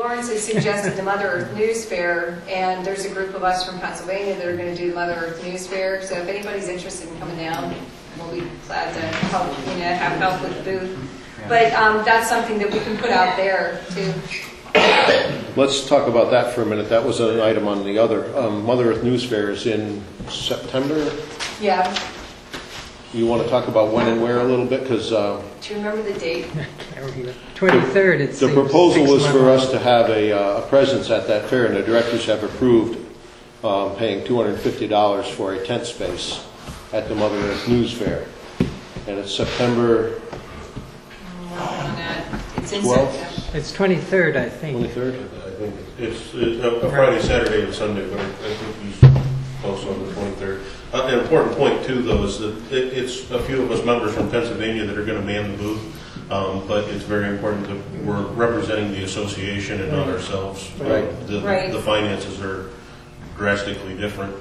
Lawrence has suggested the Mother Earth News Fair, and there's a group of us from Pennsylvania that are going to do the Mother Earth News Fair. So if anybody's interested in coming down, we'll be glad to help, have help with the booth. But that's something that we can put out there too. Let's talk about that for a minute. That was an item on the other. Mother Earth News Fair is in September. Yeah. You want to talk about when and where a little bit? Because do you remember the date? 23rd. It's the proposal was for us to have a presence at that fair, and the directors have approved paying $250 for a tent space at the Mother Earth News Fair, and it's September. It's in 12th? September. It's 23rd, I think. 23rd. I think it's a Friday, Saturday, and Sunday, but I think he's close on the 23rd. An important point, too, though, is that it's a few of us members from Pennsylvania that are going to man the booth, but it's very important that we're representing the association and not ourselves. Right. The finances are drastically different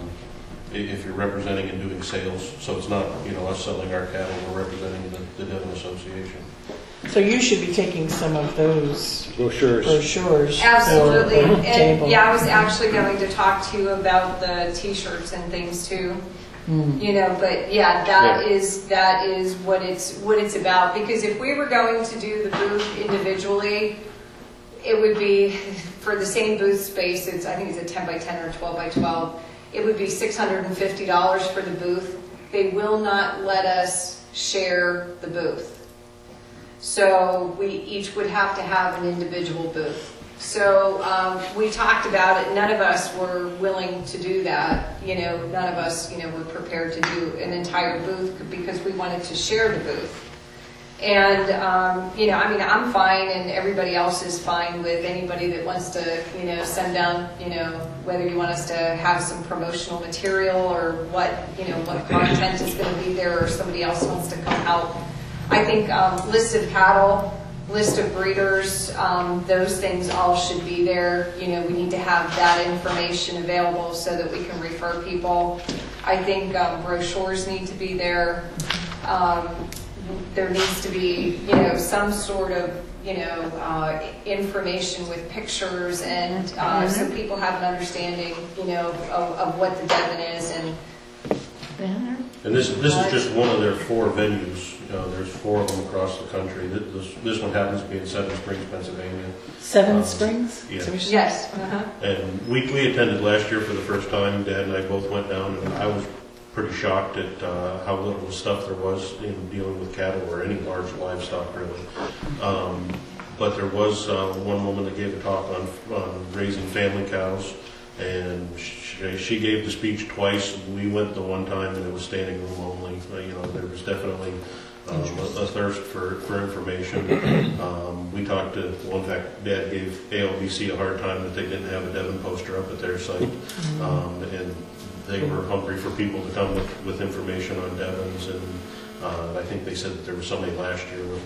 if you're representing and doing sales. So it's not, us selling our cattle, we're representing the Devon Association. So you should be taking some of those brochures. Absolutely. For the And table. yeah, I was actually going to talk to you about the T-shirts and things too. But yeah, that is what it's about. Because if we were going to do the booth individually, it would be for the same booth space. I think it's a 10 by 10 or 12 by 12. It would be $650 for the booth. They will not let us share the booth. So we each would have to have an individual booth. So we talked about it. None of us were willing to do that. None of us, were prepared to do an entire booth because we wanted to share the booth. And, I'm fine, and everybody else is fine with anybody that wants to, send down, whether you want us to have some promotional material or what content is going to be there, or somebody else wants to come help. I think list of cattle, list of breeders, those things all should be there. We need to have that information available so that we can refer people. I think brochures need to be there. There needs to be, some sort of, information with pictures, and so people have an understanding, of what the Devon is. And And this is just one of their 4 venues. There's 4 of them across the country. This one happens to be in Seven Springs, Pennsylvania. Seven Springs? Yeah. yes. And we attended last year for the first time. Dad and I both went down, and I was pretty shocked at how little stuff there was in dealing with cattle or any large livestock, really. But there was one woman that gave a talk on raising family cows, and she gave the speech twice. We went the one time, and it was standing room only. There was definitely a thirst for information. We talked to, in fact, Dad gave ALBC a hard time that they didn't have a Devon poster up at their site, and they were hungry for people to come with information on Devons, and I think they said that there was somebody last year with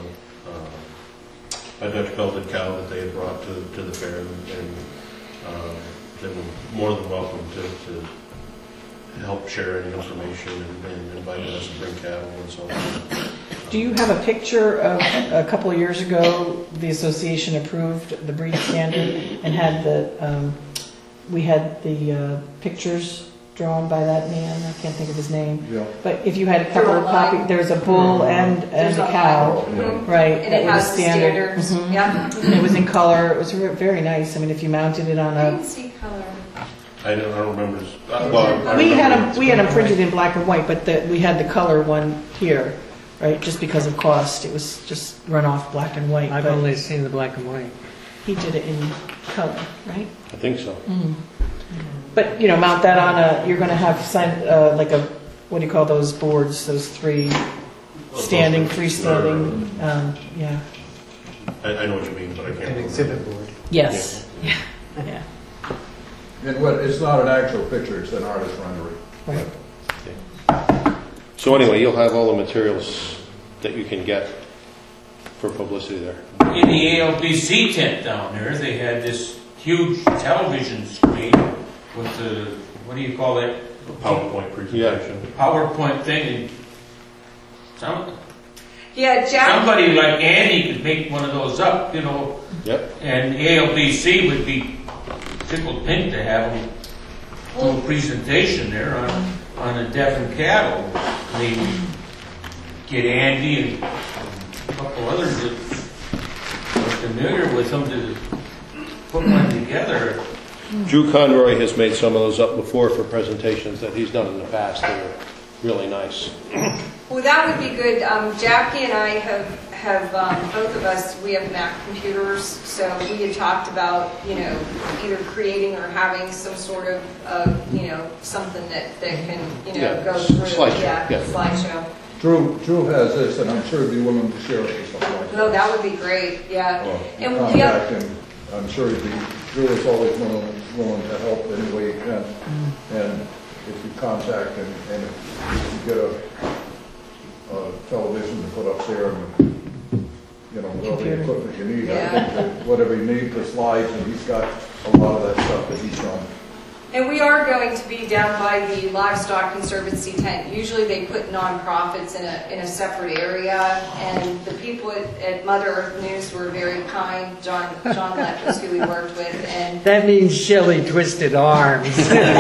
a Dutch belted cow that they had brought to the fair, and they were more than welcome to help share any information and invite us to bring cattle and so on. Do you have a picture of a couple of years ago, the association approved the breed standard and had we had the pictures drawn by that man? I can't think of his name. Yeah. But if you had a couple of copies, there's a bull and a cow, right? And it has the standards. Yeah. And it was in color. It was very nice. I mean, if you mounted it on I a... didn't see color. I don't remember. We had them printed in black and white, but we had the color one here, right? Just because of cost, it was just run off black and white. I've but only seen the black and white. he did it in color, right? I think so. But mount that on you're going to have like a, what do you call those boards? Those 3 standing, freestanding. Yeah. I know what you mean, but I can't An remember. exhibit board. Yes. Yeah. And it's not an actual picture, it's an artist rendering. Right. So anyway, you'll have all the materials that you can get for publicity there. In the ALBC tent down there, they had this huge television screen with the, what do you call it? PowerPoint presentation. PowerPoint thing. And Yeah, Jack, Somebody like Andy could make one of those up, you know, Yep. and ALBC would be tickled pink to have them do a presentation there on the deaf and cattle. Maybe get Andy and a couple others that are familiar with them to put one together. Drew Conroy has made some of those up before for presentations that he's done in the past. They're really nice. well, that would be good. Jackie and I have both of us, we have Mac computers, so we had talked about, either creating or having some sort of, something that can, Yeah, go through. slideshow, Yeah, yeah. slideshow. Drew has this, and I'm sure he'd be willing to share it with someone like that. No, that would be great, yeah. Well, And contact him, I'm sure Drew is always willing to help any way he can. And if you contact him, and if you get a television to put up there, and, all the Computer. equipment you need, I Yeah. think that whatever you need for slides, and he's got a lot of that stuff that he's done. And we are going to be down by the Livestock Conservancy tent. Usually they put nonprofits in a separate area, and the people at Mother Earth News were very kind. John Lett was who we worked with, and That means Shelley twisted arms.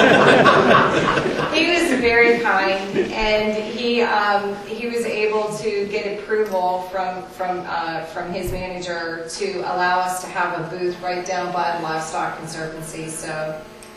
he was very kind, and he was able to get approval from his manager to allow us to have a booth right down by the Livestock Conservancy. So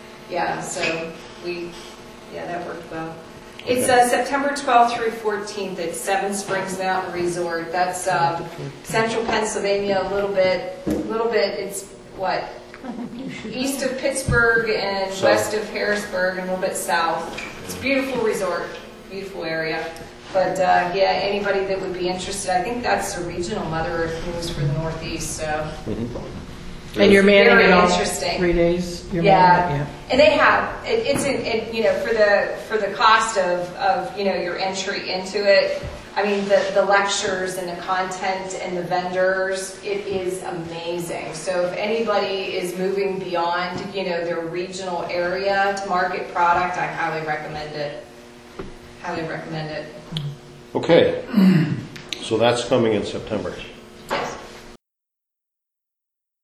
that worked well. It's September 12th through 14th at Seven Springs Mountain Resort. That's central Pennsylvania, a little bit. It's what? East of Pittsburgh and South. west of Harrisburg and a little bit south. It's a beautiful resort, beautiful area. But anybody that would be interested, I think that's the regional Mother Earth News for the Northeast. So. And you're manning Very it all interesting. 3 days? You're Yeah, manning and they have for the cost of your entry into it. I mean the lectures and the content and the vendors, it is amazing. So if anybody is moving beyond their regional area to market product, I highly recommend it. Highly recommend it. Okay, so that's coming in September.